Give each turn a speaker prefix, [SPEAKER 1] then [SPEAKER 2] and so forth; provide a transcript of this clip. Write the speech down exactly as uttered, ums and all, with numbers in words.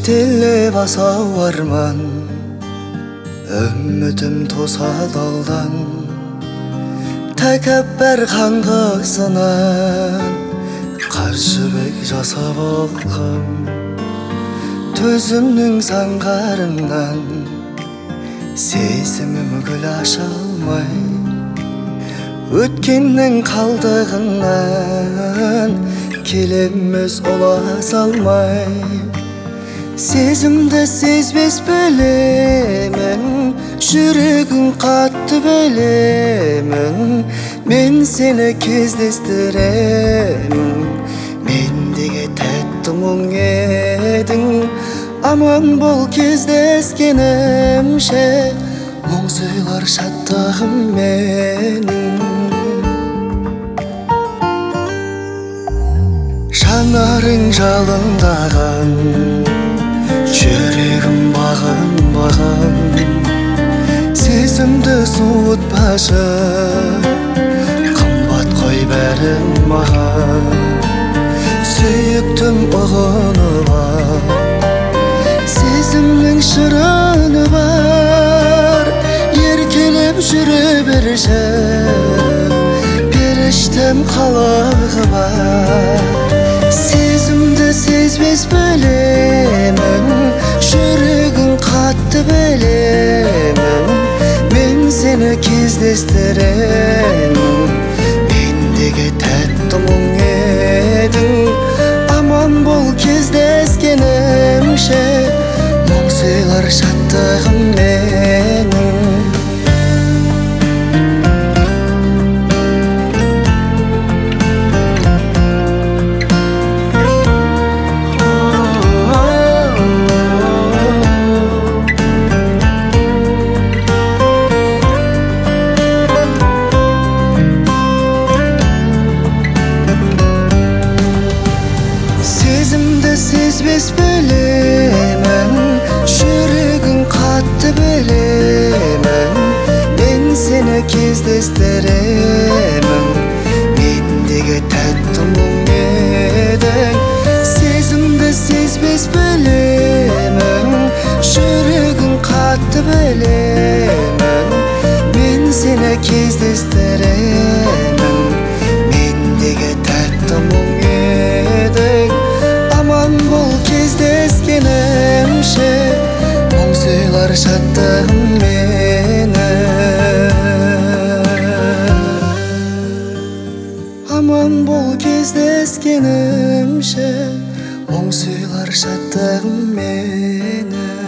[SPEAKER 1] Ketelle basa varman Ümmütüm tosa daldan Tekebber kangısынан Karşı bek jasap algım Tözümnün sangarından Sezimimi gül aşalmay Ötkennin kaldığından Kelemiz ola salmay Sezimde sezbes bilemen Жүрегің қатты білемен Мен сені кездестіремін Мендегі тәтті мұң едің Аман бол кездескенімше Мұң сөйлер шаттығым менің Жанарың жалындаған Жүрегім бағын-бағын Сезімді суытпашы Қымбат қой бәрің маған Сүйіктім ұғыны бар Сезімнің шырыны бар Еркелеп жүре берші Періштем қалағы бар Сезімді сезбес білемін Жүрегің қатты білемін Мен сені кездестіремін Мендегі тәтті мұң едің Аман бол кездескенімше Мұң сөйлер шаттығым менің Сезбес білемін Жүрегің қатты білемін Мен сені кездестіремін Мендегі тәтті мұң едің Сезімді сезбес білемін Жүрегің қатты білемін Мен сені кездестіремін Мендегі тәтті мұң едің Аман бол кездескенімше Мұң сөйлер шаттығым менің Аман бол кездескенімше Мұң сөйлер шаттығым менің